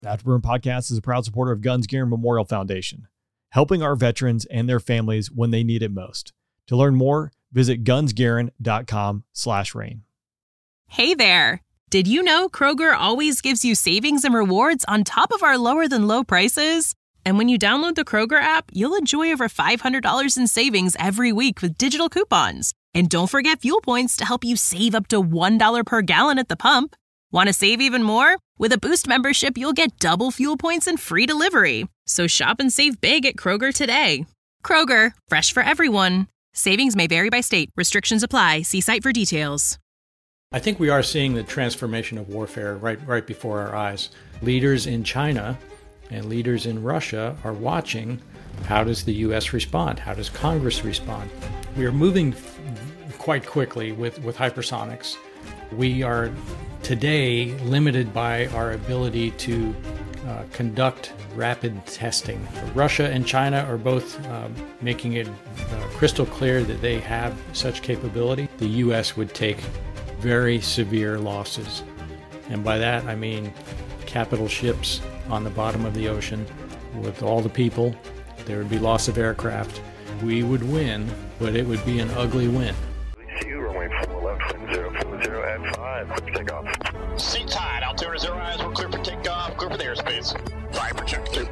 The Afterburn Podcast is a proud supporter of Guns Gear Memorial Foundation, helping our veterans and their families when they need it most. To learn more, visit gunsgearin.com/rain. Hey there! Did you know Kroger always gives you savings and rewards on top of our lower than low prices? And when you download the Kroger app, you'll enjoy over $500 in savings every week with digital coupons. And don't forget fuel points to help you save up to $1 per gallon at the pump. Want to save even more? With a Boost membership, you'll get double fuel points and free delivery. So shop and save big at Kroger today. Kroger, fresh for everyone. Savings may vary by state. Restrictions apply. See site for details. I think we are seeing the transformation of warfare right before our eyes. Leaders in China and leaders in Russia are watching. How does the U.S. respond? How does Congress respond? We are moving quite quickly with hypersonics. We are today limited by our ability to conduct rapid testing. Russia and China are both making it crystal clear that they have such capability. The U.S. would take very severe losses. And by that, I mean capital ships on the bottom of the ocean with all the people. There would be loss of aircraft. We would win, but it would be an ugly win. Runway 4 left, 040 at 5. Clear for takeoff. Seat tied. Altimeter 0 eyes. We're clear for takeoff. Clear for the airspace. Viper check 2.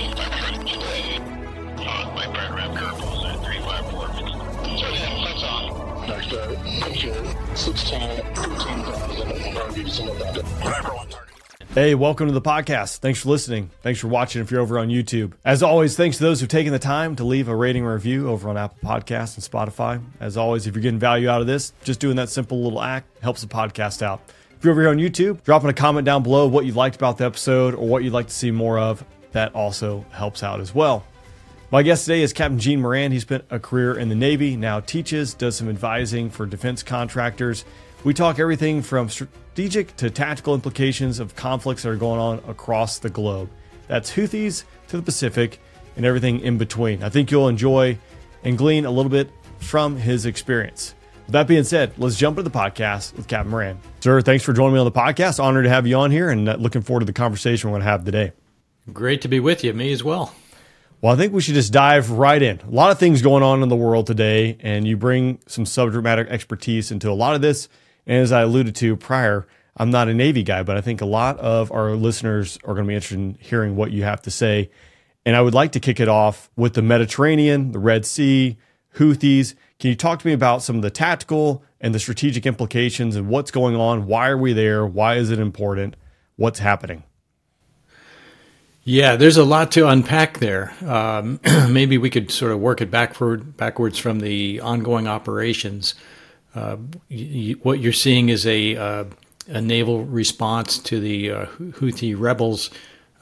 My Brad Ram curve was at 354. That's on. Next, picture 16, 15,000. Viper 1 target. Hey, welcome to the podcast. Thanks for listening. Thanks for watching if you're over on YouTube. As always, thanks to those who've taken the time to leave a rating or review over on Apple Podcasts and Spotify. As always, if you're getting value out of this, just doing that simple little act helps the podcast out. If you're over here on YouTube, dropping a comment down below what you liked about the episode or what you'd like to see more of. That also helps out as well. My guest today is Captain Gene Moran. He spent a career in the Navy, now teaches, does some advising for defense contractors. We talk everything from strategic to tactical implications of conflicts that are going on across the globe. That's Houthis to the Pacific and everything in between. I think you'll enjoy and glean a little bit from his experience. With that being said, let's jump into the podcast with Captain Moran. Sir, thanks for joining me on the podcast. Honored to have you on here and looking forward to the conversation we're going to have today. Great to be with you. Me as well. Well, I think we should just dive right in. A lot of things going on in the world today, and you bring some subject matter expertise into a lot of this. And as I alluded to prior, I'm not a Navy guy, but I think a lot of our listeners are going to be interested in hearing what you have to say. And I would like to kick it off with the Mediterranean, the Red Sea, Houthis. Can you talk to me about some of the tactical and the strategic implications and what's going on? Why are we there? Why is it important? What's happening? Yeah, there's a lot to unpack there. Maybe we could sort of work it backwards from the ongoing operations. What you're seeing is a naval response to the Houthi rebels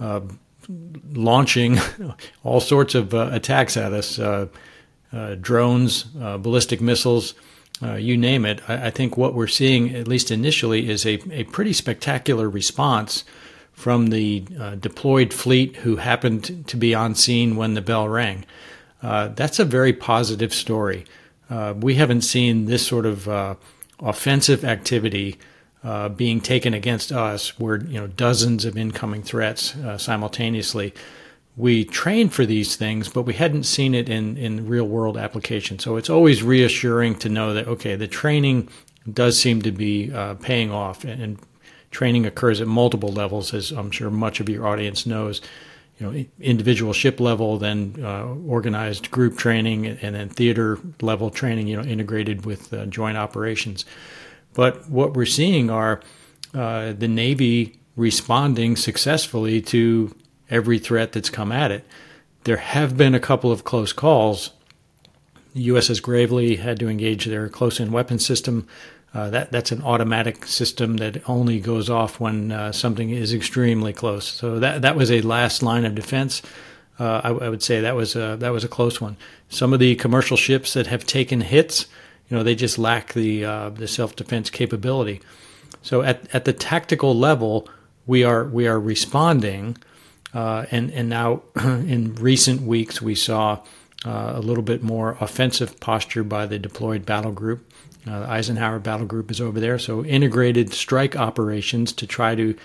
launching all sorts of attacks at us, drones, ballistic missiles, you name it. I think what we're seeing, at least initially, is a pretty spectacular response from the deployed fleet who happened to be on scene when the bell rang. That's a very positive story. We haven't seen this sort of offensive activity being taken against us, where dozens of incoming threats simultaneously. We trained for these things, but we hadn't seen it in real world application. So it's always reassuring to know that the training does seem to be paying off, and training occurs at multiple levels, as I'm sure much of your audience knows. Individual ship level, then organized group training, and then theater level training, integrated with joint operations. But what we're seeing are the Navy responding successfully to every threat that's come at it. There have been a couple of close calls. The USS Gravely had to engage their close-in weapon system. That's an automatic system that only goes off when something is extremely close. So that was a last line of defense. I would say that was a close one. Some of the commercial ships that have taken hits, they just lack the self-defense capability. So at the tactical level, we are responding, and now in recent weeks we saw a little bit more offensive posture by the deployed battle group. The Eisenhower battle group is over there, so integrated strike operations to try to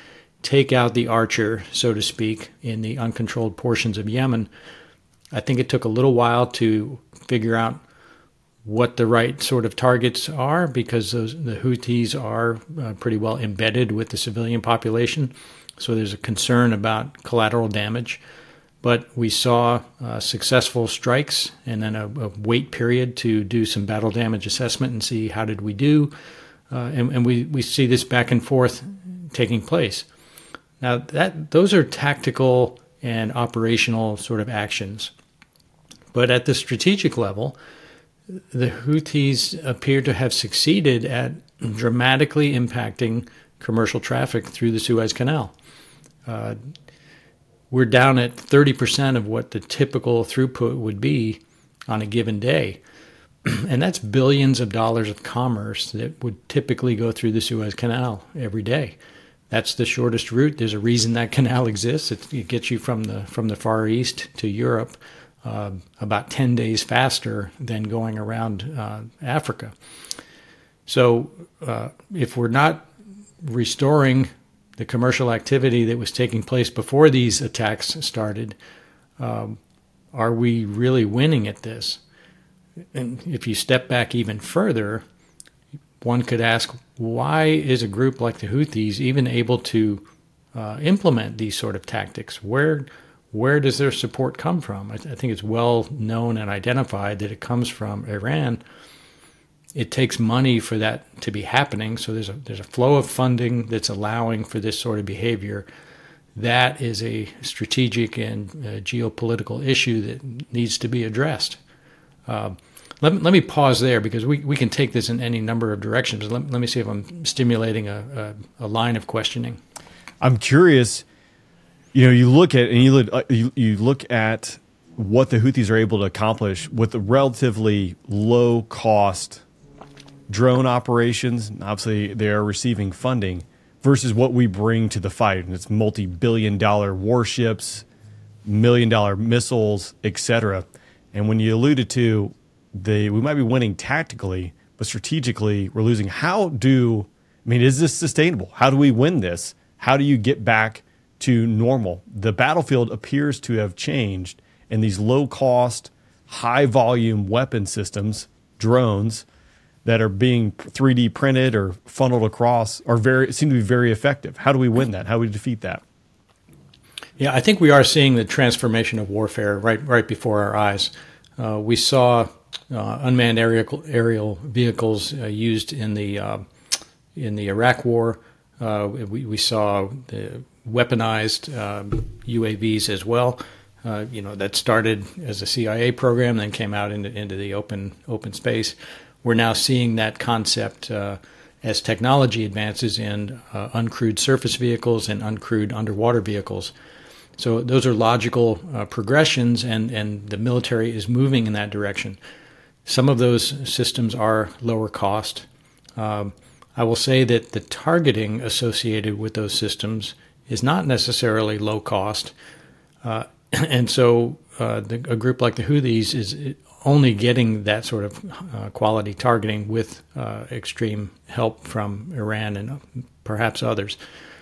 take out the archer, so to speak, in the uncontrolled portions of Yemen. I think it took a little while to figure out what the right sort of targets are, because the Houthis are pretty well embedded with the civilian population. So there's a concern about collateral damage. But we saw successful strikes and then a wait period to do some battle damage assessment and see how did we do. And we see this back and forth taking place. Now, those are tactical and operational sort of actions. But at the strategic level, the Houthis appear to have succeeded at dramatically impacting commercial traffic through the Suez Canal. We're down at 30% of what the typical throughput would be on a given day. And that's billions of dollars of commerce that would typically go through the Suez Canal every day. That's the shortest route. There's a reason that canal exists. It gets you from the Far East to Europe about 10 days faster than going around Africa. So if we're not restoring the commercial activity that was taking place before these attacks started, are we really winning at this? And if you step back even further, one could ask, why is a group like the Houthis even able to implement these sort of tactics? Where does their support come from? I think it's well known and identified that it comes from Iran. It takes money for that to be happening, so there's a flow of funding that's allowing for this sort of behavior. That is a strategic and geopolitical issue that needs to be addressed. Let me pause there, because we can take this in any number of directions. Let me see if I'm stimulating a line of questioning. I'm curious. You look at you look at what the Houthis are able to accomplish with a relatively low cost drone operations. Obviously, they are receiving funding versus what we bring to the fight, and it's multi-billion-dollar warships, million-dollar missiles, etc. And when you alluded to we might be winning tactically, but strategically we're losing. Is this sustainable? How do we win this? How do you get back to normal? The battlefield appears to have changed, and these low-cost, high-volume weapon systems, drones, that are being 3D printed or funneled across seem to be very effective. How do we win that? How do we defeat that? Yeah, I think we are seeing the transformation of warfare right before our eyes. We saw unmanned aerial vehicles used in the Iraq War. We saw the weaponized UAVs as well. That started as a CIA program, then came out into the open space. We're now seeing that concept as technology advances in uncrewed surface vehicles and uncrewed underwater vehicles. So those are logical progressions, and the military is moving in that direction. Some of those systems are lower cost. I will say that the targeting associated with those systems is not necessarily low cost. And so a group like the Houthis is only getting that sort of quality targeting with extreme help from Iran and perhaps others.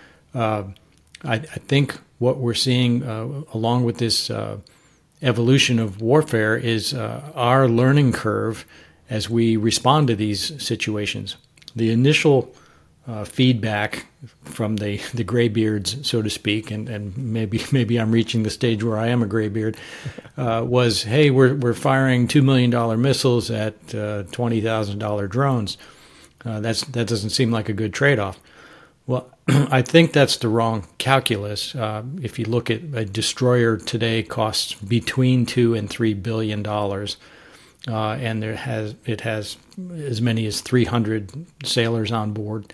I think what we're seeing along with this evolution of warfare is our learning curve as we respond to these situations. The initial feedback from the graybeards, so to speak, and maybe I'm reaching the stage where I am a graybeard, was, hey, we're firing $2 million missiles at $20,000 drones. That doesn't seem like a good trade-off. Well, I think that's the wrong calculus. If you look at a destroyer today, costs between $2 and $3 billion, and it has as many as 300 sailors on board.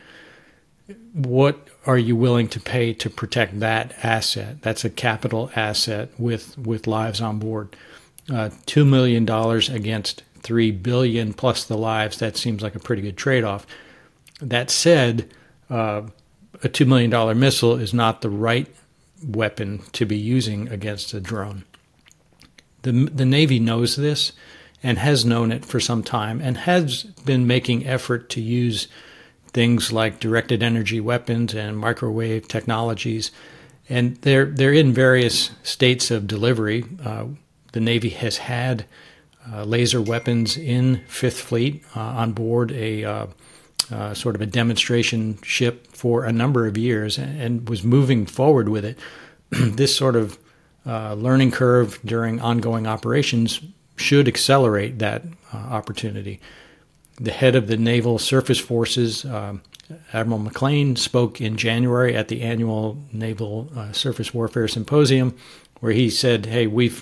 What are you willing to pay to protect that asset? That's a capital asset with lives on board. $2 million against $3 billion plus the lives. That seems like a pretty good trade-off. That said, a $2 million missile is not the right weapon to be using against a drone. The Navy knows this and has known it for some time and has been making effort to use things like directed energy weapons and microwave technologies. And they're in various states of delivery. The Navy has had laser weapons in Fifth Fleet on board a sort of a demonstration ship for a number of years and was moving forward with it. This sort of learning curve during ongoing operations should accelerate that opportunity. The head of the Naval Surface Forces, Admiral McLean, spoke in January at the annual Naval Surface Warfare Symposium, where he said, hey, we've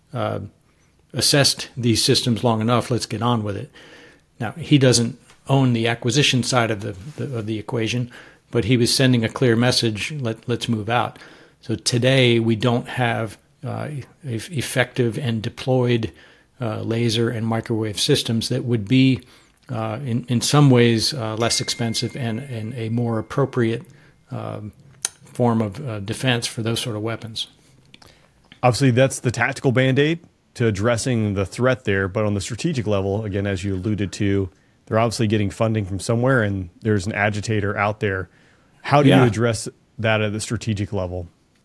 assessed these systems long enough, let's get on with it. Now, he doesn't own the acquisition side of the equation, but he was sending a clear message, let's move out. So today we don't have effective and deployed laser and microwave systems that would be in some ways less expensive and a more appropriate form of defense for those sort of weapons. Obviously, that's the tactical Band-Aid to addressing the threat there. But on the strategic level, again, as you alluded to, they're obviously getting funding from somewhere, and there's an agitator out there. How do you address that at the strategic level?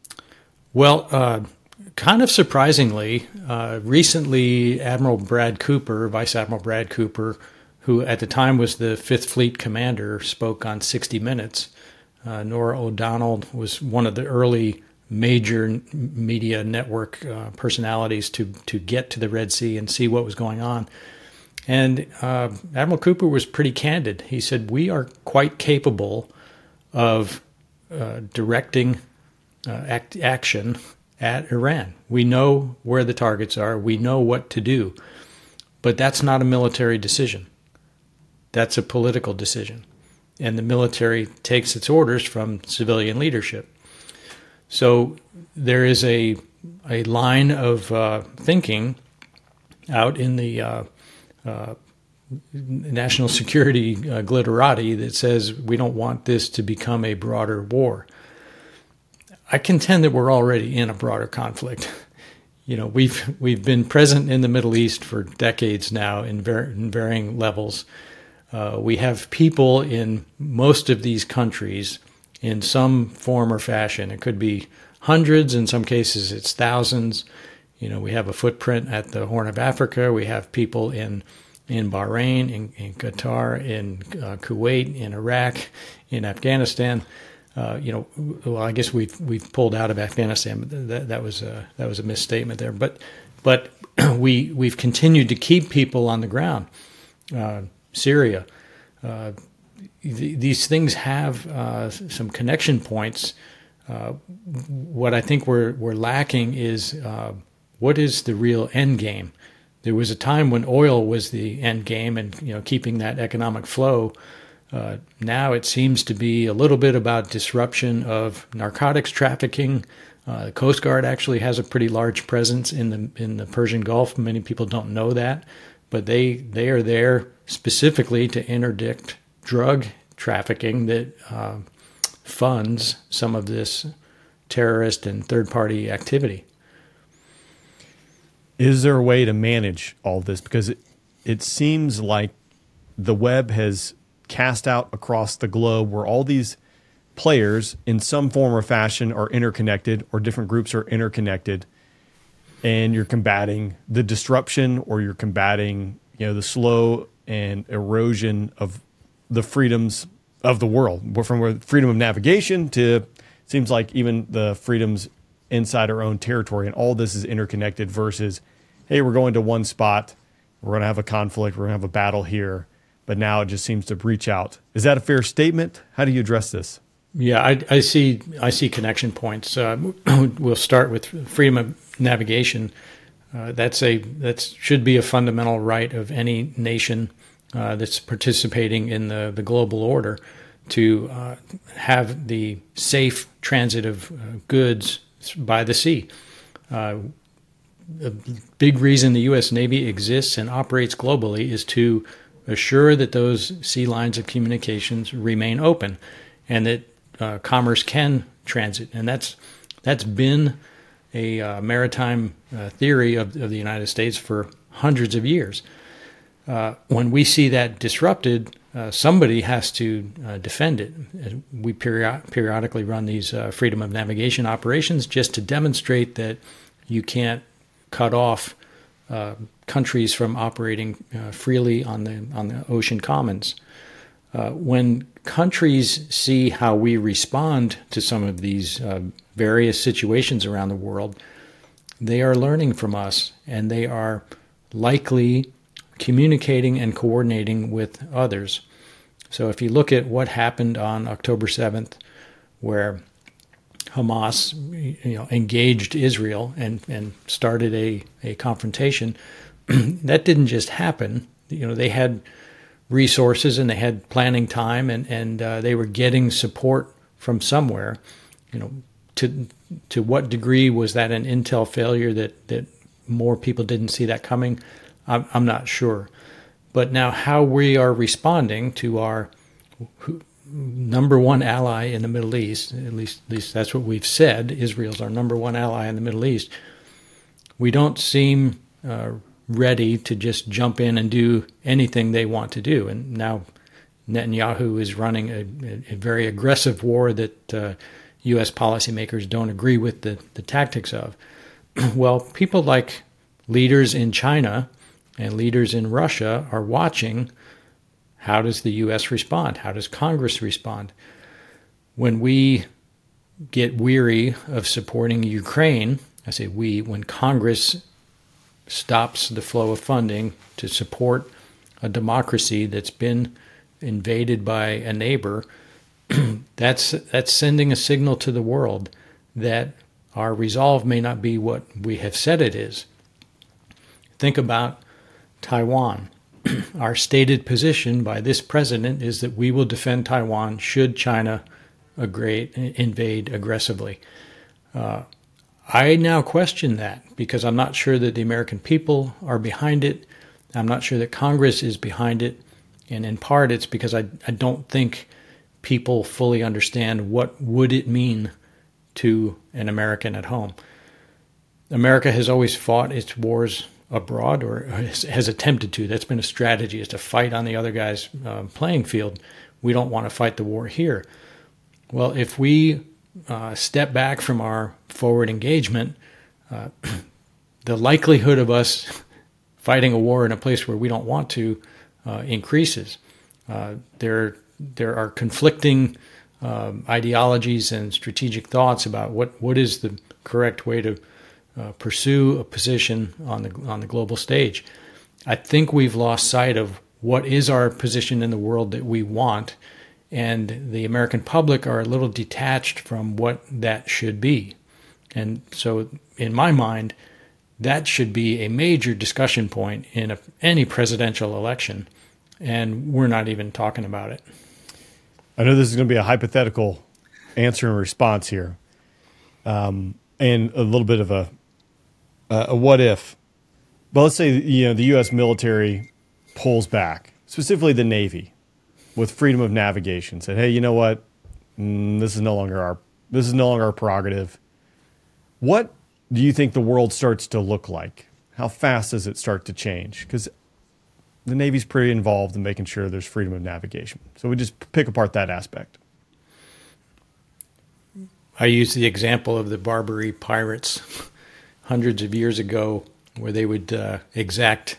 Well, kind of surprisingly, recently Admiral Brad Cooper, Vice Admiral Brad Cooper, who at the time was the Fifth Fleet commander, spoke on 60 Minutes. Nora O'Donnell was one of the early major media network personalities to get to the Red Sea and see what was going on. And Admiral Cooper was pretty candid. He said, we are quite capable of directing action at Iran. We know where the targets are. We know what to do. But that's not a military decision. That's a political decision. And the military takes its orders from civilian leadership. So there is a line of thinking out in the national security glitterati that says we don't want this to become a broader war. I contend that we're already in a broader conflict. You know, we've been present in the Middle East for decades now in varying levels. We have people in most of these countries in some form or fashion. It could be hundreds, in some cases it's thousands. You know, we have a footprint at the Horn of Africa. We have people in Bahrain, in Qatar, in Kuwait, in Iraq, in Afghanistan. Well, I guess we've pulled out of Afghanistan, but that was a misstatement there. But we've continued to keep people on the ground. Syria. These things have some connection points. What I think we're lacking is what is the real end game? There was a time when oil was the end game, and keeping that economic flow. Now it seems to be a little bit about disruption of narcotics trafficking. The Coast Guard actually has a pretty large presence in the Persian Gulf. Many people don't know that, but they are there specifically to interdict drug trafficking that funds some of this terrorist and third-party activity. Is there a way to manage all this? Because it seems like the web has cast out across the globe where all these players in some form or fashion are interconnected, or different groups are interconnected, and you're combating the disruption, or you're combating the slow and erosion of the freedoms of the world, from freedom of navigation to, seems like, even the freedoms inside our own territory. And all this is interconnected versus, hey, we're going to one spot, we're going to have a conflict, we're going to have a battle here, but now it just seems to breach out. Is that a fair statement? How do you address this? Yeah, I see connection points. We'll start with freedom of navigation. That should be a fundamental right of any nation that's participating in the global order, to have the safe transit of goods by the sea. A big reason the U.S. Navy exists and operates globally is to assure that those sea lines of communications remain open, and that commerce can transit. And that's been a maritime theory of the United States for hundreds of years. When we see that disrupted, somebody has to defend it. We periodically run these freedom of navigation operations just to demonstrate that you can't cut off countries from operating freely on the ocean commons. When countries see how we respond to some of these various situations around the world, they are learning from us, and they are likely communicating and coordinating with others. So if you look at what happened on October 7th, where Hamas engaged Israel and started a confrontation, that didn't just happen. They had resources and they had planning time, and they were getting support from somewhere. To what degree was that an intel failure that more people didn't see that coming? I'm not sure. But now how we are responding to our number one ally in the Middle East, at least that's what we've said, Israel's our number one ally in the Middle East, we don't seem ready to just jump in and do anything they want to do. And now Netanyahu is running a very aggressive war that U.S. policymakers don't agree with the tactics of. Well, people like leaders in China and leaders in Russia are watching. How does the U.S. respond? How does Congress respond? When we get weary of supporting Ukraine, I say we, when Congress stops the flow of funding to support a democracy that's been invaded by a neighbor, that's sending a signal to the world that our resolve may not be what we have said it is. Think about Taiwan. Our stated position by this president is that we will defend Taiwan should China invade aggressively. I now question that because I'm not sure that the American people are behind it. I'm not sure that Congress is behind it. And in part, it's because I don't think people fully understand what would it mean to an American at home. America has always fought its wars abroad, or has attempted to. That's been a strategy, is to fight on the other guy's playing field. We don't want to fight the war here. Well, if we step back from our forward engagement, the likelihood of us fighting a war in a place where we don't want to increases. There are conflicting ideologies and strategic thoughts about what is the correct way to pursue a position on the global stage. I think we've lost sight of what is our position in the world that we want, and the American public are a little detached from what that should be. And so, in my mind, that should be a major discussion point in any presidential election, and we're not even talking about it. I know this is going to be a hypothetical answer and response here, and a little bit of a what if. But let's say the U.S. military pulls back, specifically the Navy, with freedom of navigation. Said, hey, you know what? This is no longer our prerogative. What do you think the world starts to look like? How fast does it start to change? Because the Navy's pretty involved in making sure there's freedom of navigation. So we just pick apart that aspect. I use the example of the Barbary pirates hundreds of years ago, where they would extract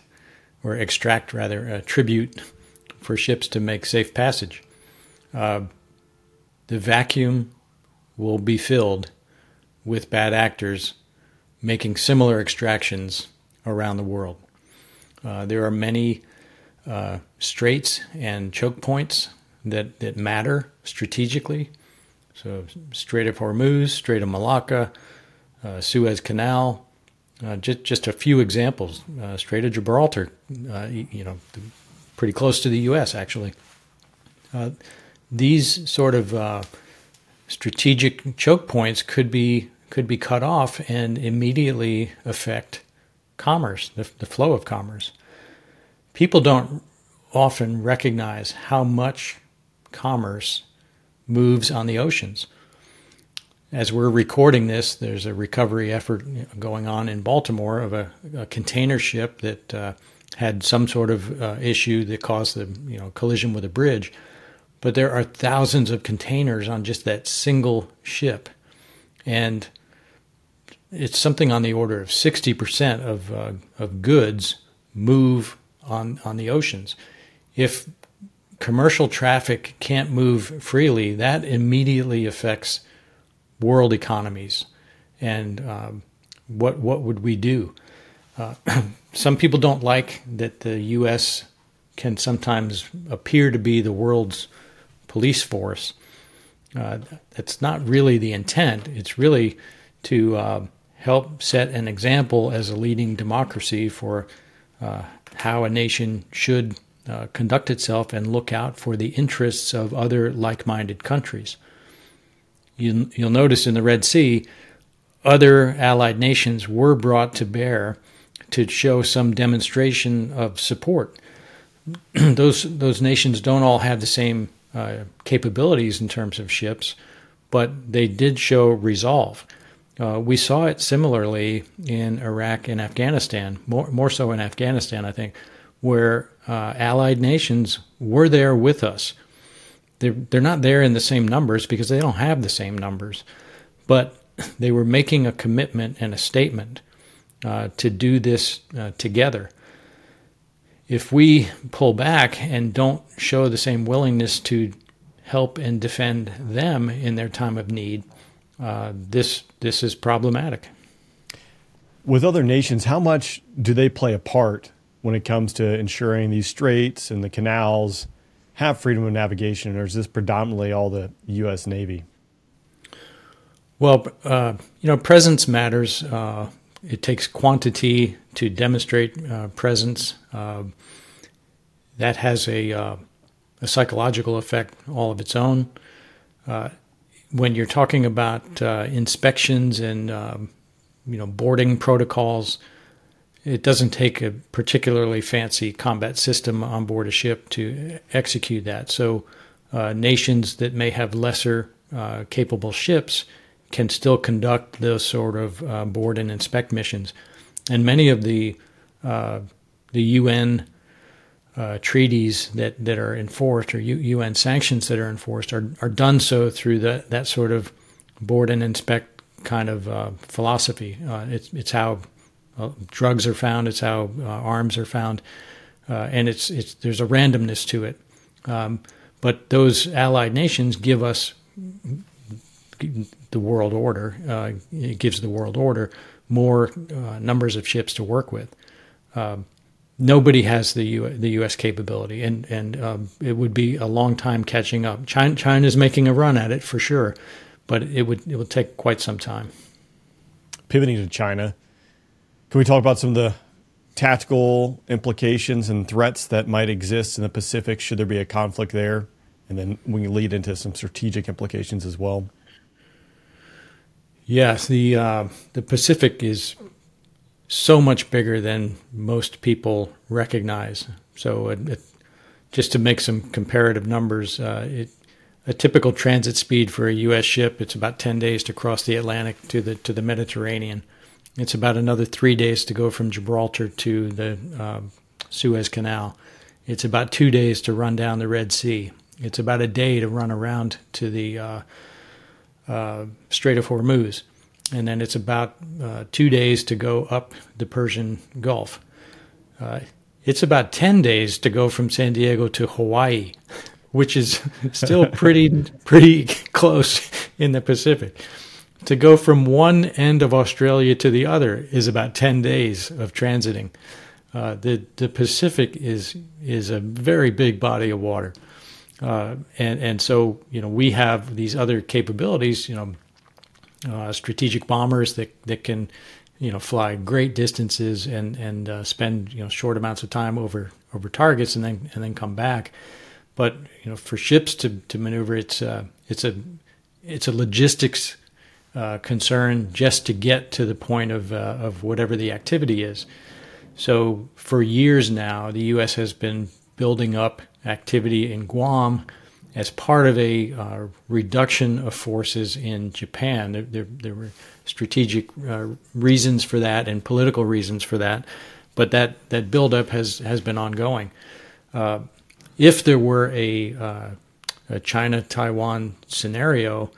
tribute for ships to make safe passage. The vacuum will be filled with bad actors making similar extractions around the world. There are many straits and choke points that matter strategically. So Strait of Hormuz, Strait of Malacca, Suez Canal, just a few examples. Strait of Gibraltar, pretty close to the U.S. actually. These sort of strategic choke points could be cut off and immediately affect commerce, the flow of commerce. People don't often recognize how much commerce moves on the oceans. As we're recording this, there's a recovery effort going on in Baltimore of a container ship that had some sort of issue that caused the collision with a bridge. But there are thousands of containers on just that single ship, and it's something on the order of 60% of goods move on the oceans. If commercial traffic can't move freely, that immediately affects world economies. And what would we do? Some people don't like that the U.S. can sometimes appear to be the world's police force. That's not really the intent. It's really to help set an example as a leading democracy for how a nation should conduct itself and look out for the interests of other like-minded countries. You'll notice in the Red Sea, other allied nations were brought to bear to show some demonstration of support. Those nations don't all have the same capabilities in terms of ships, but they did show resolve. We saw it similarly in Iraq and Afghanistan, more so in Afghanistan, I think, where allied nations were there with us. They're not there in the same numbers because they don't have the same numbers, but they were making a commitment and a statement to do this together. If we pull back and don't show the same willingness to help and defend them in their time of need, this is problematic. With other nations, how much do they play a part when it comes to ensuring these straits and the canals have freedom of navigation, or is this predominantly all the U.S. Navy? Well, presence matters. It takes quantity to demonstrate presence. That has a psychological effect all of its own. When you're talking about inspections and boarding protocols, it doesn't take a particularly fancy combat system on board a ship to execute that. So nations that may have lesser capable ships can still conduct those sort of board and inspect missions. And many of the UN treaties that are enforced, or UN sanctions that are enforced, are done so through that sort of board and inspect kind of philosophy. It's how drugs are found. It's how arms are found, and there's a randomness to it. But those allied nations give us the world order. It gives the world order more numbers of ships to work with. Nobody has the U.S. capability, and it would be a long time catching up. China's making a run at it for sure, but it would take quite some time. Pivoting to China, can we talk about some of the tactical implications and threats that might exist in the Pacific should there be a conflict there? And then we can lead into some strategic implications as well. Yes, the Pacific is so much bigger than most people recognize. So just to make some comparative numbers, a typical transit speed for a U.S. ship, it's about 10 days to cross the Atlantic to the Mediterranean. It's about another 3 days to go from Gibraltar to the Suez Canal. It's about 2 days to run down the Red Sea. It's about a day to run around to the Strait of Hormuz. And then it's about 2 days to go up the Persian Gulf. It's about 10 days to go from San Diego to Hawaii, which is still pretty close in the Pacific. To go from one end of Australia to the other is about 10 days of transiting. The Pacific is a very big body of water. And so, we have these other capabilities, strategic bombers that can, fly great distances and spend, short amounts of time over targets and then come back. But, for ships to maneuver, it's a logistics concern just to get to the point of whatever the activity is. So for years now, the U.S. has been building up activity in Guam as part of a reduction of forces in Japan. There were strategic reasons for that and political reasons for that. but that buildup has been ongoing. If there were a China-Taiwan scenario,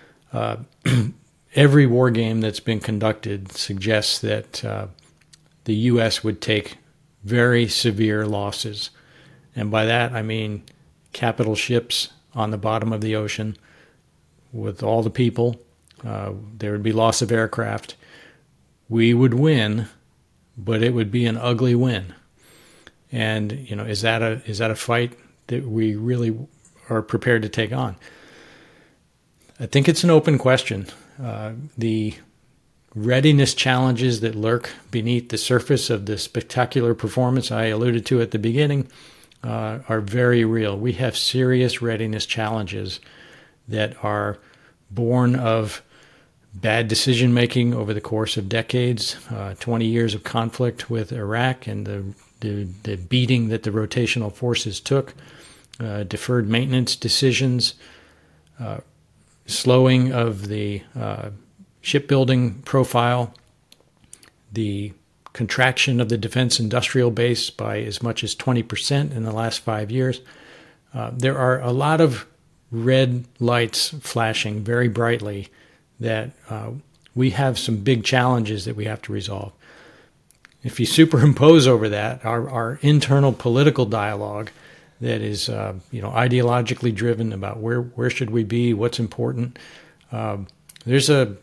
every war game that's been conducted suggests that the U.S. would take very severe losses. And by that, I mean capital ships on the bottom of the ocean with all the people. There would be loss of aircraft. We would win, but it would be an ugly win. And, is that a fight that we really are prepared to take on? I think it's an open question. The readiness challenges that lurk beneath the surface of the spectacular performance I alluded to at the beginning are very real. We have serious readiness challenges that are born of bad decision-making over the course of decades, 20 years of conflict with Iraq and the beating that the rotational forces took, deferred maintenance decisions, slowing of the shipbuilding profile, the contraction of the defense industrial base by as much as 20% in the last 5 years. There are a lot of red lights flashing very brightly that we have some big challenges that we have to resolve. If you superimpose over that our internal political dialogue that is ideologically driven about where should we be, what's important, there's a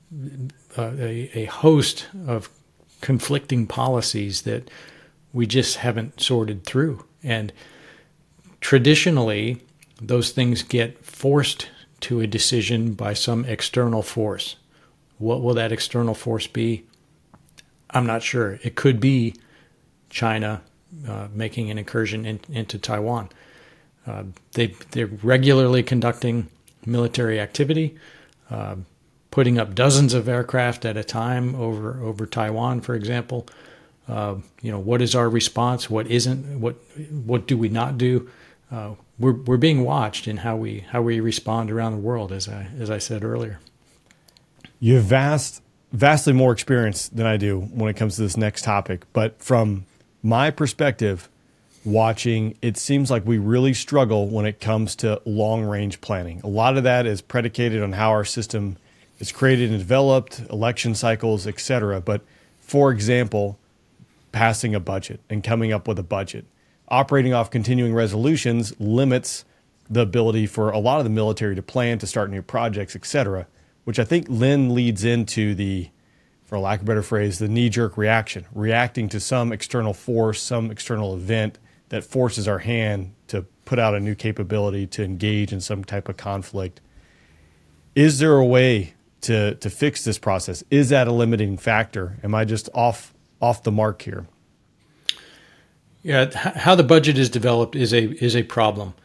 host of conflicting policies that we just haven't sorted through. And traditionally, those things get forced to a decision by some external force. What will that external force be? I'm not sure. It could be China making an incursion into Taiwan. They're regularly conducting military activity, putting up dozens of aircraft at a time over Taiwan, for example. What is our response? What isn't? What do we not do? We're being watched in how we respond around the world, as I said earlier. You have vastly more experience than I do when it comes to this next topic, but from my perspective, watching, it seems like we really struggle when it comes to long-range planning. A lot of that is predicated on how our system is created and developed, election cycles, etc. But for example, passing a budget and coming up with a budget. Operating off continuing resolutions limits the ability for a lot of the military to plan, to start new projects, etc., which I think then leads into the, for lack of a better phrase, the knee-jerk reacting to some external force, some external event that forces our hand to put out a new capability to engage in some type of conflict. Is there a way to fix this process? Is that a limiting factor? Am I just off the mark here? Yeah, how the budget is developed is a problem.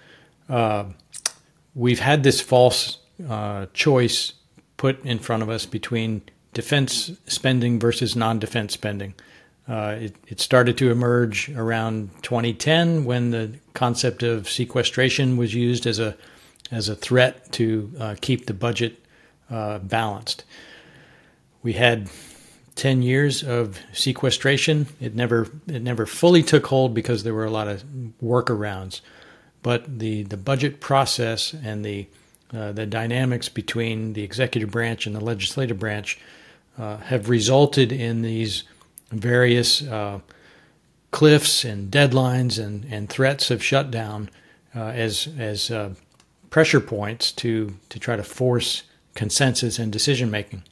We've had this false choice put in front of us between defense spending versus non-defense spending. It started to emerge around 2010 when the concept of sequestration was used as a threat to keep the budget balanced. We had 10 years of sequestration. It never fully took hold because there were a lot of workarounds. But the budget process and the dynamics between the executive branch and the legislative branch have resulted in these various cliffs and deadlines and threats of shutdown as pressure points to try to force consensus and decision making.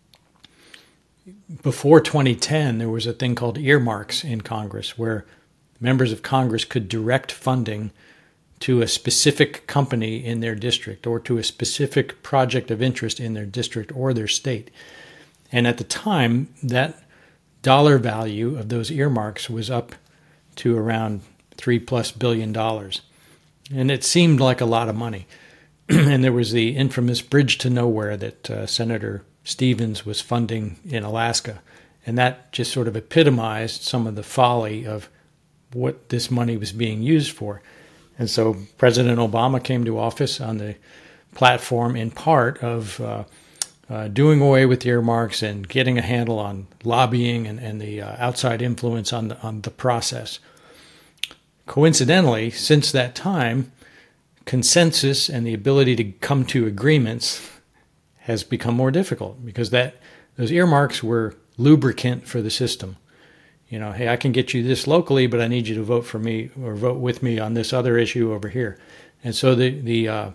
Before 2010, there was a thing called earmarks in Congress where members of Congress could direct funding to a specific company in their district or to a specific project of interest in their district or their state. And at the time, that dollar value of those earmarks was up to around $3+ billion. And it seemed like a lot of money. And there was the infamous Bridge to Nowhere that Senator Stevens was funding in Alaska. And that just sort of epitomized some of the folly of what this money was being used for. And so President Obama came to office on the platform in part of doing away with earmarks and getting a handle on lobbying and the outside influence on the process. Coincidentally, since that time, consensus and the ability to come to agreements has become more difficult because those earmarks were lubricant for the system. Hey, I can get you this locally, but I need you to vote for me or vote with me on this other issue over here. And so the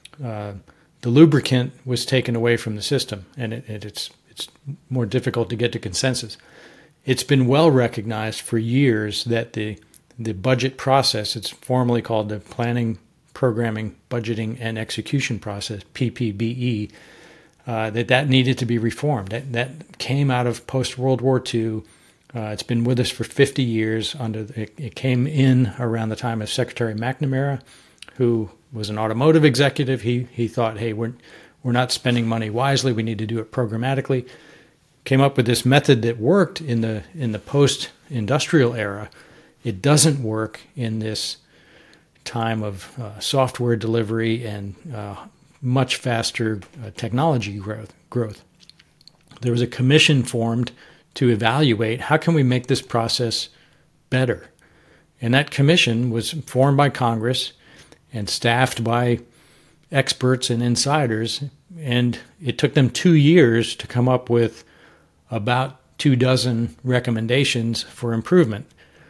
lubricant was taken away from the system, and it's more difficult to get to consensus. It's been well recognized for years that the budget process, it's formally called the Planning, Programming, Budgeting, and Execution Process, PPBE, that needed to be reformed. That came out of post-World War II. It's been with us for 50 years. It came in around the time of Secretary McNamara, who was an automotive executive. He thought, hey, we're not spending money wisely. We need to do it programmatically. Came up with this method that worked in the post-industrial era. It doesn't work in this time of software delivery and much faster technology growth. There was a commission formed to evaluate how can we make this process better. And that commission was formed by Congress and staffed by experts and insiders. And it took them 2 years to come up with about 24 recommendations for improvement.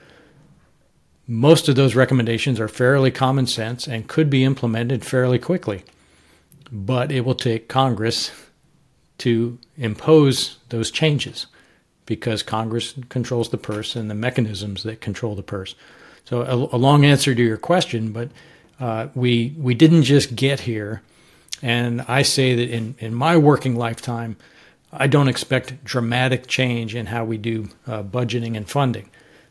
Most of those recommendations are fairly common sense and could be implemented fairly quickly. But it will take Congress to impose those changes because Congress controls the purse and the mechanisms that control the purse. So a long answer to your question, but we didn't just get here. And I say that in my working lifetime, I don't expect dramatic change in how we do budgeting and funding.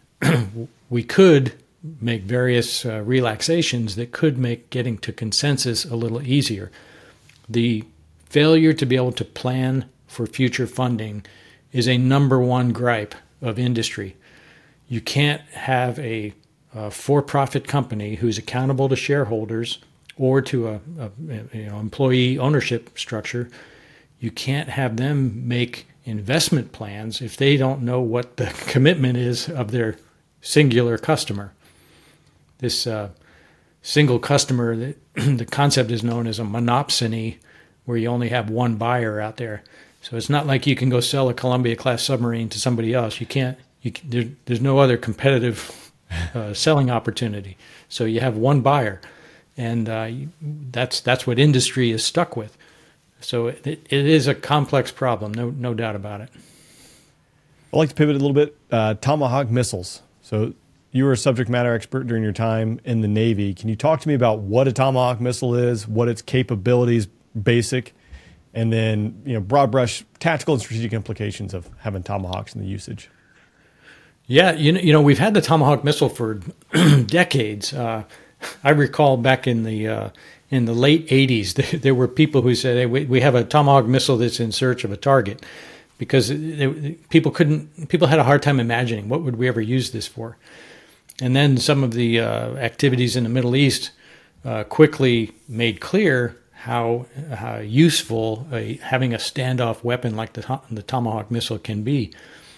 We could make various relaxations that could make getting to consensus a little easier. The failure to be able to plan for future funding is a number one gripe of industry. You can't have a for-profit company who's accountable to shareholders or to a employee ownership structure. You can't have them make investment plans if they don't know what the commitment is of their singular customer. This single customer, the concept is known as a monopsony, where you only have one buyer out there. So it's not like you can go sell a Columbia-class submarine to somebody else. You can't. There's no other competitive selling opportunity. So you have one buyer, and that's what industry is stuck with. So it is a complex problem, no doubt about it. I'd like to pivot a little bit. Tomahawk missiles. So you were a subject matter expert during your time in the Navy. Can you talk to me about what a Tomahawk missile is, what its capabilities, basic, and then broad brush tactical and strategic implications of having Tomahawks in the usage? Yeah, we've had the Tomahawk missile for decades. I recall back in the late 80s, there were people who said, hey, we have a Tomahawk missile that's in search of a target, because people had a hard time imagining what would we ever use this for. And then some of the activities in the Middle East quickly made clear how useful having a standoff weapon like the Tomahawk missile can be.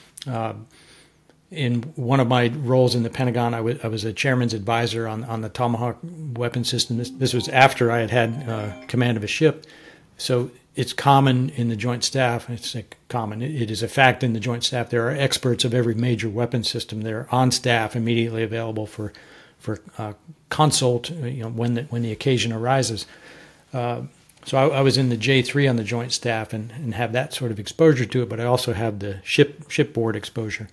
In one of my roles in the Pentagon, I was a chairman's advisor on the Tomahawk weapon system. This was after I had command of a ship. So it's common in the Joint Staff. It's common. It is a fact in the Joint Staff. There are experts of every major weapon system. They're on staff, immediately available for consult when the occasion arises. So I was in the J3 on the Joint Staff and have that sort of exposure to it, but I also have the shipboard exposure.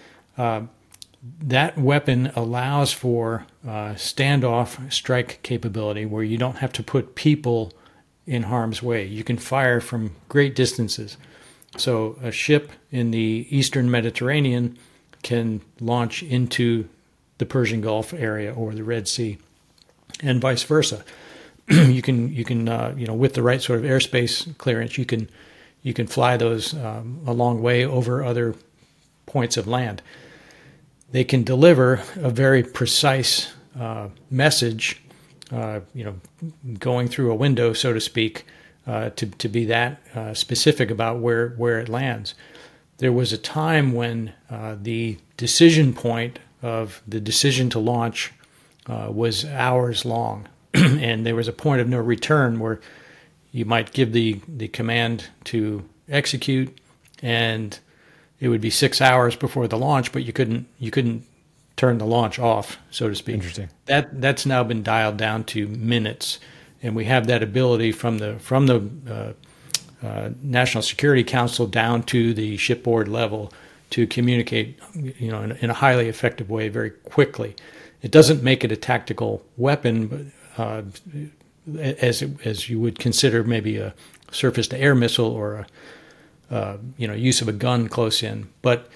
That weapon allows for standoff strike capability where you don't have to put people in harm's way. You can fire from great distances. So a ship in the Eastern Mediterranean can launch into the Persian Gulf area or the Red Sea, and vice versa. You can with the right sort of airspace clearance, you can fly those a long way over other points of land. They can deliver a very precise message, going through a window, so to speak, to be that specific about where it lands. There was a time when the decision point of the decision to launch was hours long, and there was a point of no return where you might give the command to execute, and it would be 6 hours before the launch, but you couldn't turn the launch off, so to speak. Interesting. That's now been dialed down to minutes, and we have that ability from the National Security Council down to the shipboard level to communicate, in a highly effective way very quickly. It doesn't make it a tactical weapon, but as you would consider maybe a surface-to-air missile or a use of a gun close in. But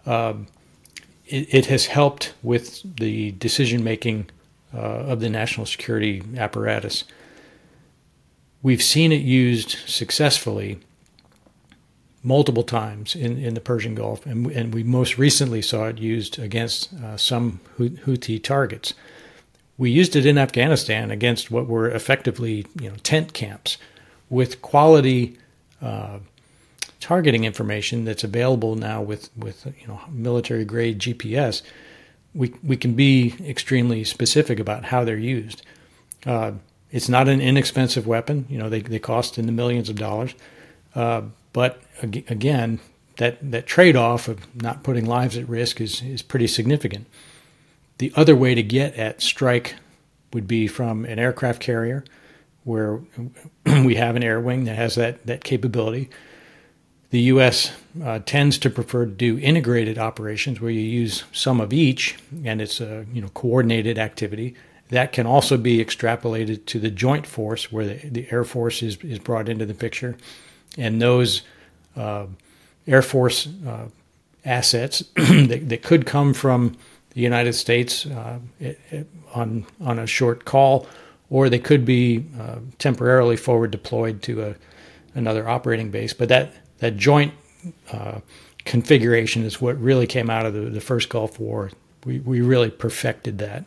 it has helped with the decision-making of the national security apparatus. We've seen it used successfully multiple times in the Persian Gulf, and we most recently saw it used against some Houthi targets. We used it in Afghanistan against what were effectively tent camps with quality targeting information that's available now with military grade GPS. We can be extremely specific about how they're used. It's not an inexpensive weapon. They cost in the millions of dollars. But again, that trade-off of not putting lives at risk is pretty significant. The other way to get at strike would be from an aircraft carrier, where we have an air wing that has that capability. The U.S. Tends to prefer to do integrated operations where you use some of each, and it's a coordinated activity. That can also be extrapolated to the joint force, where the Air Force is brought into the picture, and those Air Force assets that could come from the United States on a short call, or they could be temporarily forward deployed to another operating base. But that joint configuration is what really came out of the first Gulf War. We really perfected that.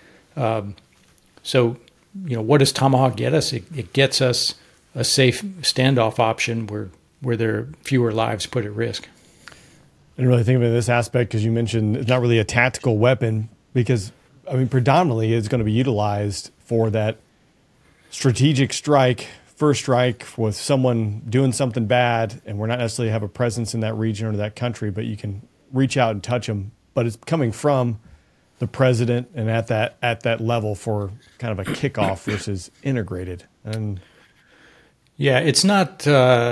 So, what does Tomahawk get us? It gets us a safe standoff option where there are fewer lives put at risk. I didn't really think of it in this aspect because you mentioned it's not really a tactical weapon because, predominantly it's going to be utilized for that strategic strike, first strike with someone doing something bad, and we're not necessarily have a presence in that region or that country, but you can reach out and touch them. But it's coming from the president and at that level for kind of a kickoff versus integrated. And yeah, it's not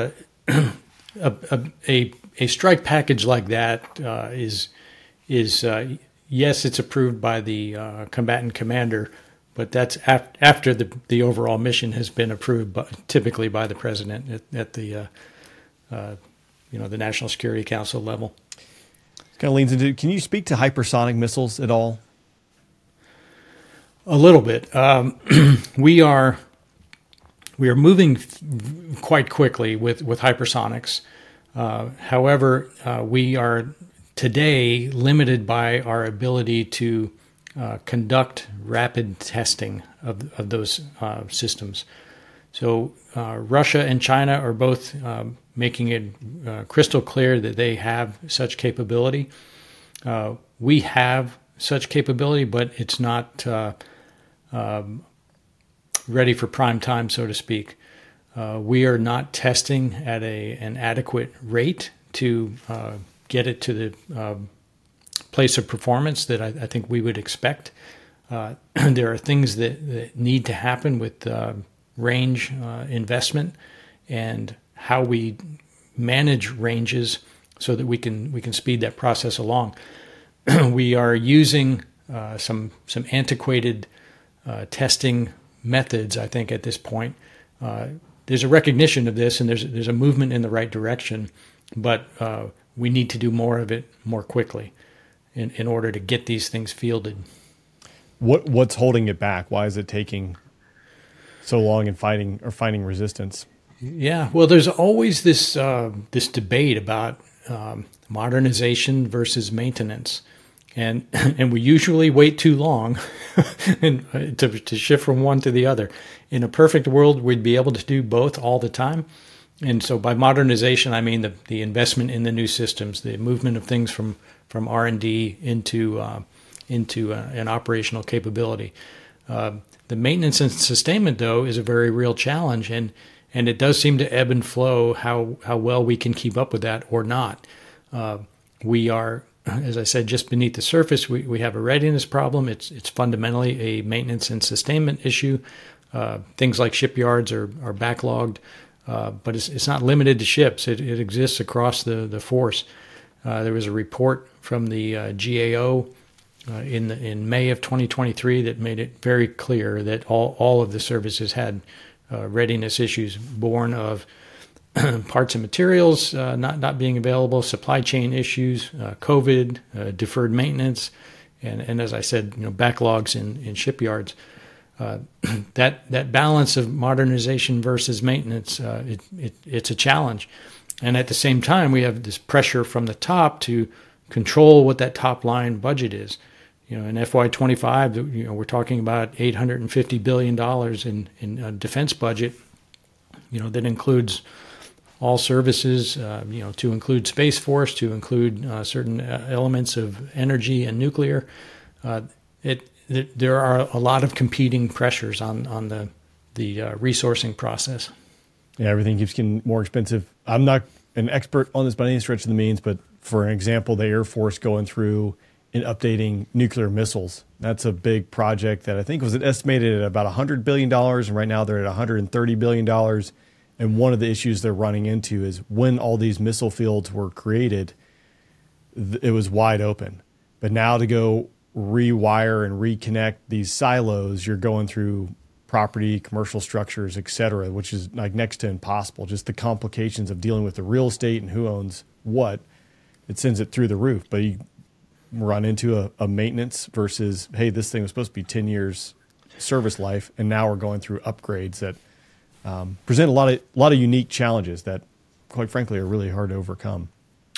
a strike package like that is yes, it's approved by the combatant commander, but that's after the overall mission has been approved, typically by the president at the the National Security Council level. Kind of leans into. Can you speak to hypersonic missiles at all? A little bit. We are moving quite quickly with hypersonics. However, we are today limited by our ability to conduct rapid testing of those systems. So Russia and China are both making it crystal clear that they have such capability. We have such capability, but it's not ready for prime time, so to speak. We are not testing at an adequate rate to get it to the place of performance that I think we would expect. There are things that need to happen with range investment and how we manage ranges so that we can speed that process along. We are using some antiquated testing methods, I think, at this point. There's a recognition of this, and there's a movement in the right direction, but we need to do more of it more quickly in order to get these things fielded. What's holding it back? Why is it taking so long in finding resistance? Yeah, well, there's always this debate about modernization versus maintenance. And we usually wait too long to shift from one to the other. In a perfect world, we'd be able to do both all the time. And so by modernization, I mean the investment in the new systems, the movement of things from R&D into an operational capability. The maintenance and sustainment, though, is a very real challenge, and it does seem to ebb and flow how well we can keep up with that or not. We are, as I said, just beneath the surface. We have a readiness problem. It's fundamentally a maintenance and sustainment issue. Things like shipyards are backlogged, but it's not limited to ships. It exists across the force. There was a report from the GAO in May of 2023 that made it very clear that all of the services had readiness issues born of parts and materials not being available, supply chain issues, COVID, deferred maintenance, and as I said, backlogs in shipyards. That balance of modernization versus maintenance, it's a challenge. And at the same time, we have this pressure from the top to control what that top line budget is. In FY25, we're talking about $850 billion in a defense budget, that includes all services, to include Space Force, to include certain elements of energy and nuclear. There are a lot of competing pressures on the resourcing process. Yeah, everything keeps getting more expensive. I'm not an expert on this by any stretch of the means, but for an example, the Air Force going through and updating nuclear missiles. That's a big project that I think was estimated at about $100 billion, and right now they're at $130 billion. And one of the issues they're running into is when all these missile fields were created, it was wide open. But now to go rewire and reconnect these silos, you're going through property, commercial structures, et cetera, which is like next to impossible. Just the complications of dealing with the real estate and who owns what, it sends it through the roof. But you run into a maintenance versus, hey, this thing was supposed to be 10 years service life, and now we're going through upgrades that present a lot of unique challenges that, quite frankly, are really hard to overcome.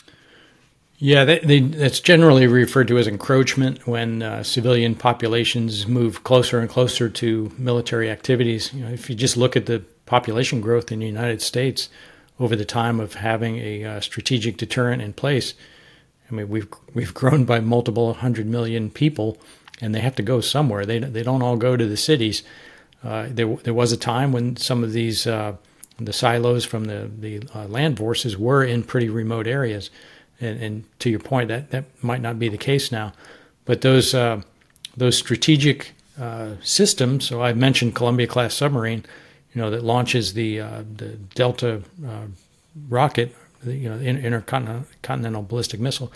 Yeah, that's generally referred to as encroachment when civilian populations move closer and closer to military activities. If you just look at the population growth in the United States over the time of having a strategic deterrent in place, I mean, we've grown by multiple 100 million people, and they have to go somewhere. They don't all go to the cities. There was a time when some of these the silos from the land forces were in pretty remote areas. And to your point, that might not be the case now, but those strategic systems. So I mentioned Columbia-class submarine, that launches the Delta rocket, the intercontinental ballistic missile.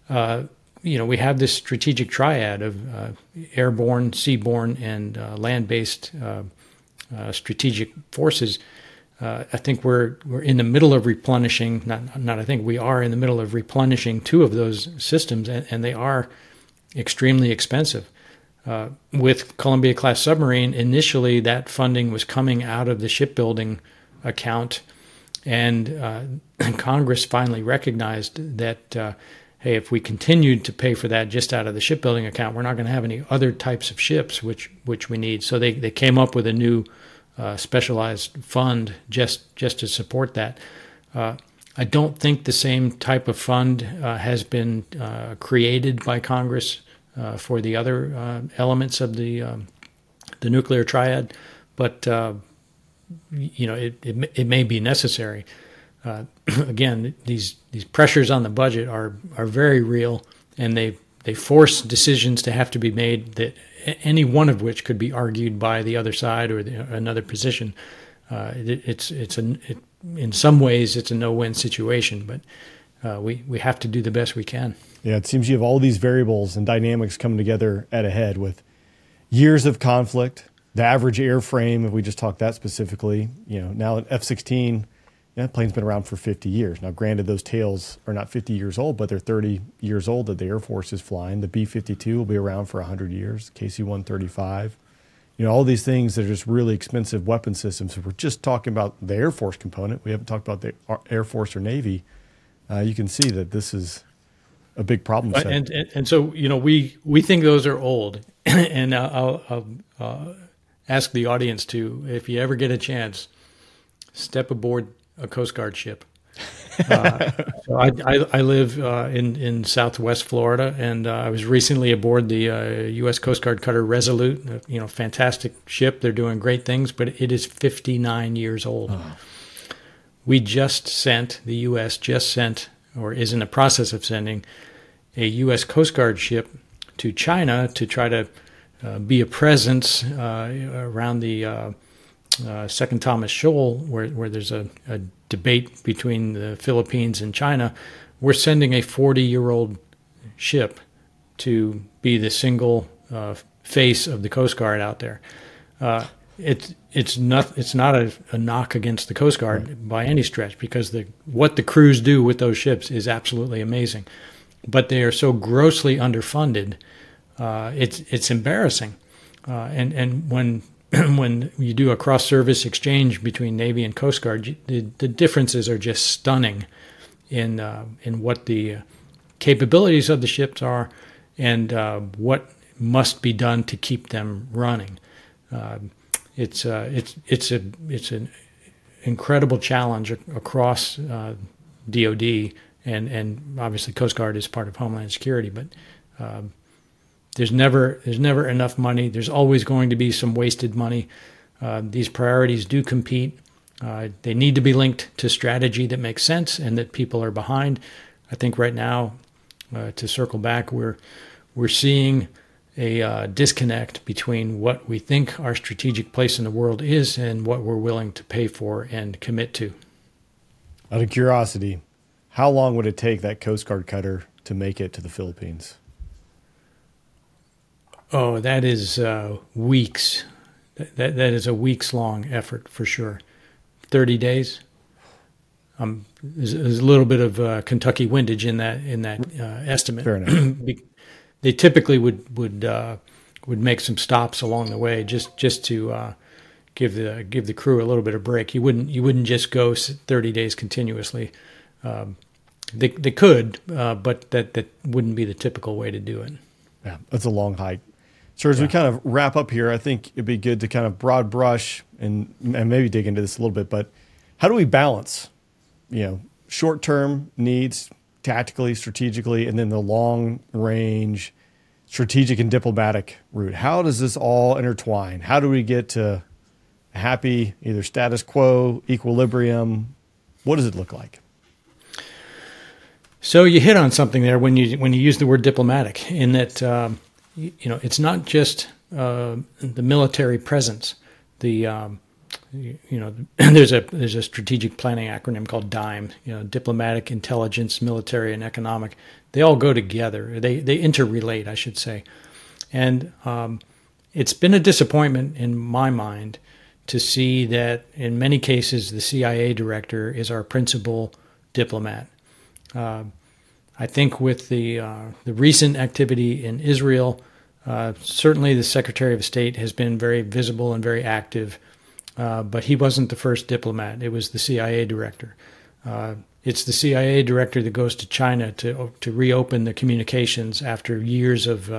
We have this strategic triad of airborne, seaborne, and land-based strategic forces. I think we're in the middle of replenishing. Not. I think we are in the middle of replenishing two of those systems, and they are extremely expensive. With Columbia-class submarine, initially that funding was coming out of the shipbuilding account, and Congress finally recognized that, hey, if we continued to pay for that just out of the shipbuilding account, we're not going to have any other types of ships which we need. So they came up with a new specialized fund just to support that. I don't think the same type of fund has been created by Congress for the other elements of the nuclear triad, but it may be necessary. Again, these pressures on the budget are very real, and they force decisions to have to be made that any one of which could be argued by the other side or another position. In some ways, it's a no-win situation, but we have to do the best we can. Yeah, it seems you have all these variables and dynamics coming together at a head with years of conflict. The average airframe, if we just talk that specifically, now an F-16, that plane's been around for 50 years. Now, granted, those tails are not 50 years old, but they're 30 years old that the Air Force is flying. The B-52 will be around for 100 years, KC-135. All these things that are just really expensive weapon systems. If we're just talking about the Air Force component, we haven't talked about the Air Force or Navy. You can see that this is a big problem set. And so we think those are old, and I'll ask the audience to, if you ever get a chance, step aboard a Coast Guard ship. So I live in Southwest Florida, and I was recently aboard the U.S. Coast Guard cutter Resolute. Fantastic ship. They're doing great things, but it is 59 years old. Oh. The U.S. just sent, or is in the process of sending, a U.S. Coast Guard ship to China to try to be a presence around the Second Thomas Shoal, where there's a debate between the Philippines and China. We're sending a 40-year-old ship to be the single face of the Coast Guard out there. It's not a knock against the Coast Guard by any stretch, because what the crews do with those ships is absolutely amazing, but they are so grossly underfunded. It's embarrassing, and when you do a cross-service exchange between Navy and Coast Guard, the differences are just stunning in what the capabilities of the ships are and what must be done to keep them running. It's an incredible challenge across DoD, and obviously Coast Guard is part of Homeland Security, but there's never enough money. There's always going to be some wasted money. These priorities do compete. They need to be linked to strategy that makes sense and that people are behind. I think right now, to circle back, we're seeing a disconnect between what we think our strategic place in the world is and what we're willing to pay for and commit to. Out of curiosity, how long would it take that Coast Guard cutter to make it to the Philippines? Oh, that is weeks. That is a weeks-long effort for sure. 30 days. There's a little bit of Kentucky windage in that estimate. Fair enough. They typically would make some stops along the way just to give the crew a little bit of break. You wouldn't just go 30 days continuously. They could, but that wouldn't be the typical way to do it. Yeah, that's a long hike. So as we kind of wrap up here, I think it'd be good to kind of broad brush and maybe dig into this a little bit, but how do we balance, short-term needs tactically, strategically, and then the long-range strategic and diplomatic route? How does this all intertwine? How do we get to a happy either status quo, equilibrium? What does it look like? So you hit on something there when you use the word diplomatic, in that it's not just the military presence. There's a strategic planning acronym called DIME. Diplomatic, intelligence, military, and economic. They all go together. They interrelate, I should say. And it's been a disappointment in my mind to see that in many cases the CIA director is our principal diplomat. I think with the recent activity in Israel, certainly the Secretary of State has been very visible and very active, but he wasn't the first diplomat. It was the CIA director. It's the CIA director that goes to China to reopen the communications after years of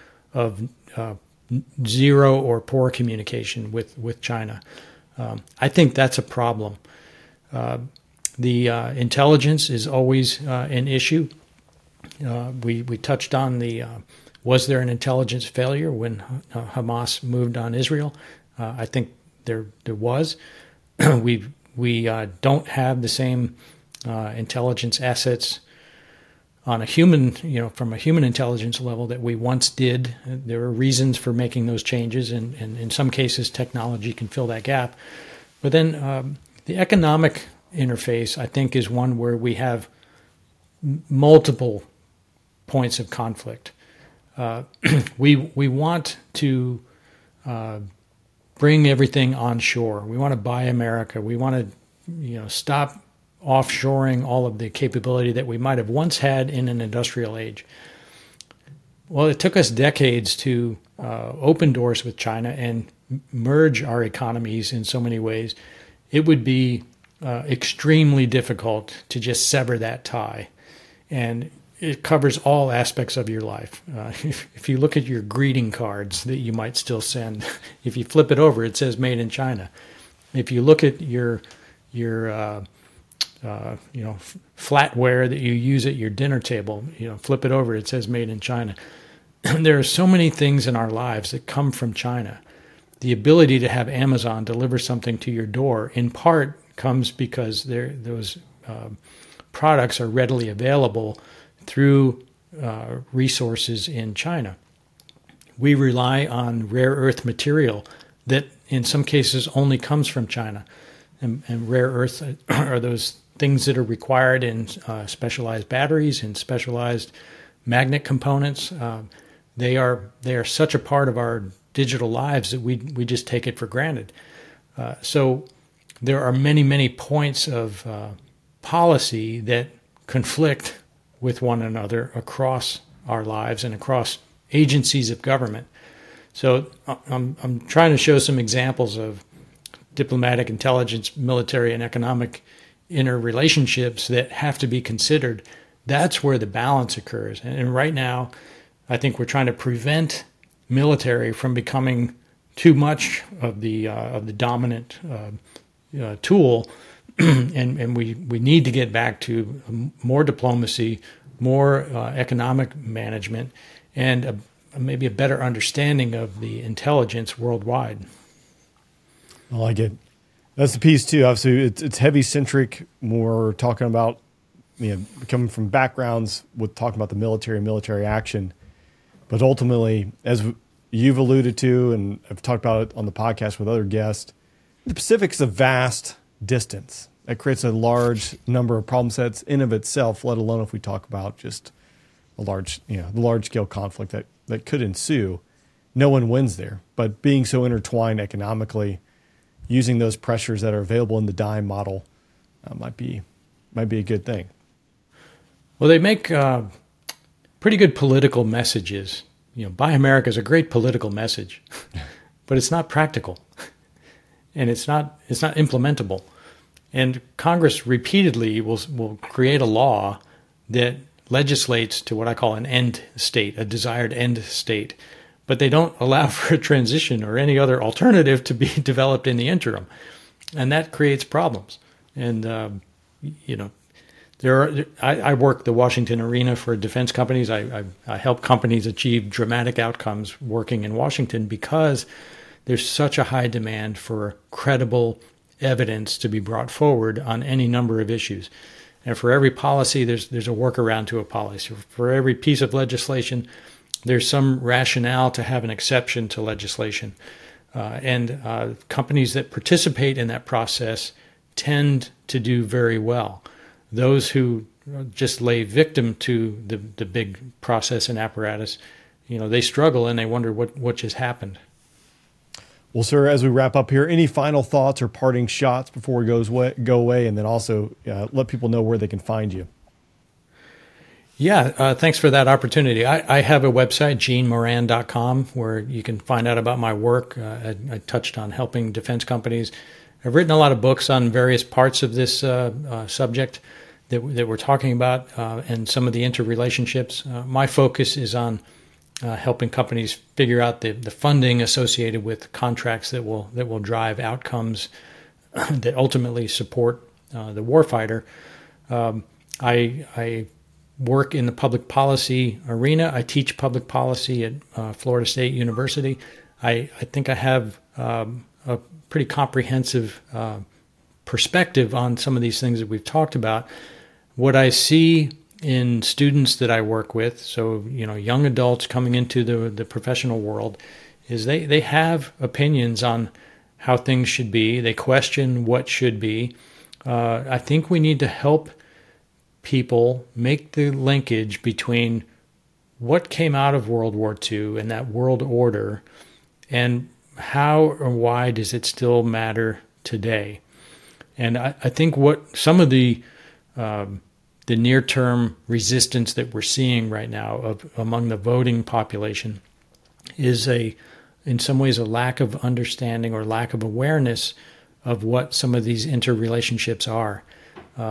zero or poor communication with China. I think that's a problem. The intelligence is always an issue. We touched on was there an intelligence failure when Hamas moved on Israel? I think there was. We don't have the same intelligence assets on a human, from a human intelligence level that we once did. There are reasons for making those changes, and in some cases technology can fill that gap. But then the economic interface, I think, is one where we have multiple points of conflict. We want to bring everything onshore. We want to buy America. We want to, stop offshoring all of the capability that we might have once had in an industrial age. Well, it took us decades to open doors with China and merge our economies in so many ways. It would be extremely difficult to just sever that tie. And it covers all aspects of your life. If you look at your greeting cards that you might still send, if you flip it over, it says "Made in China." If you look at your flatware that you use at your dinner table, flip it over, it says "Made in China." There are so many things in our lives that come from China. The ability to have Amazon deliver something to your door, in part, comes because those products are readily available through resources in China. We rely on rare earth material that in some cases only comes from China. And rare earths are those things that are required in specialized batteries and specialized magnet components. They are such a part of our digital lives that we just take it for granted. So there are many, many points of policy that conflict with one another across our lives and across agencies of government. So I'm trying to show some examples of diplomatic, intelligence, military, and economic interrelationships that have to be considered. That's where the balance occurs. And right now, I think we're trying to prevent military from becoming too much of the dominant tool, and we need to get back to more diplomacy, more economic management, and maybe a better understanding of the intelligence worldwide. I like it. That's the piece too. Obviously, it's heavy centric. More talking about coming from backgrounds with talking about the military action, but ultimately, as you've alluded to, and I've talked about it on the podcast with other guests, the Pacific is a vast distance that creates a large number of problem sets in of itself. Let alone if we talk about just a large scale conflict that could ensue. No one wins there, but being so intertwined economically, using those pressures that are available in the dime model might be a good thing. Well, they make pretty good political messages. Buy America is a great political message, but it's not practical, and it's not implementable. And Congress repeatedly will create a law that legislates to what I call an end state, a desired end state, but they don't allow for a transition or any other alternative to be developed in the interim, and that creates problems. And I work the Washington arena for defense companies. I help companies achieve dramatic outcomes working in Washington because there's such a high demand for credible evidence to be brought forward on any number of issues. And for every policy, there's a workaround to a policy. For every piece of legislation, there's some rationale to have an exception to legislation. And companies that participate in that process tend to do very well. Those who just lay victim to the big process and apparatus, they struggle and they wonder what just happened. Well, sir, as we wrap up here, any final thoughts or parting shots before we go away, and then also let people know where they can find you? Yeah, thanks for that opportunity. I have a website, genemoran.com, where you can find out about my work. I touched on helping defense companies. I've written a lot of books on various parts of this subject that we're talking about and some of the interrelationships. My focus is on helping companies figure out the funding associated with contracts that will drive outcomes that ultimately support the warfighter. I work in the public policy arena. I teach public policy at Florida State University. I think I have a pretty comprehensive perspective on some of these things that we've talked about. What I see in students that I work with, so young adults coming into the professional world, is they have opinions on how things should be. They question what should be. I think we need to help people make the linkage between what came out of World War II and that world order and how or why does it still matter today. And I think what some of the near-term resistance that we're seeing right now among the voting population is in some ways a lack of understanding or lack of awareness of what some of these interrelationships are.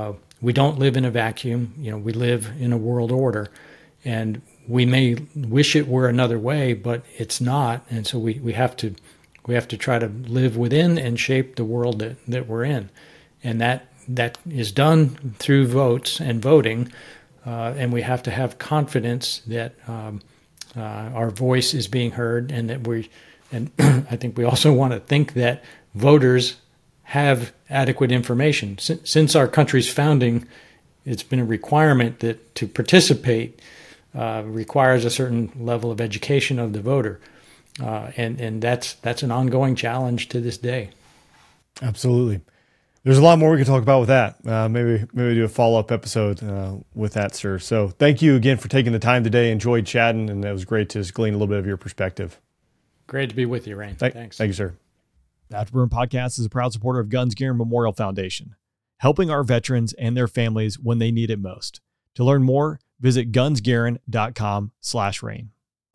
we don't live in a vacuum. We live in a world order, and we may wish it were another way, but it's not. And so we have to try to live within and shape the world that we're in. And that is done through votes and voting. And we have to have confidence that our voice is being heard, and that and I think we also want to think that voters have adequate information. Since our country's founding, it's been a requirement that to participate requires a certain level of education of the voter. And that's an ongoing challenge to this day. Absolutely. There's a lot more we can talk about with that. Maybe do a follow-up episode with that, sir. So thank you again for taking the time today. Enjoyed chatting, and it was great to just glean a little bit of your perspective. Great to be with you, Rain. Thanks. Thank you, sir. The Afterburn Podcast is a proud supporter of Guns Gear Memorial Foundation, helping our veterans and their families when they need it most. To learn more, visit gunsgearin.com/rain.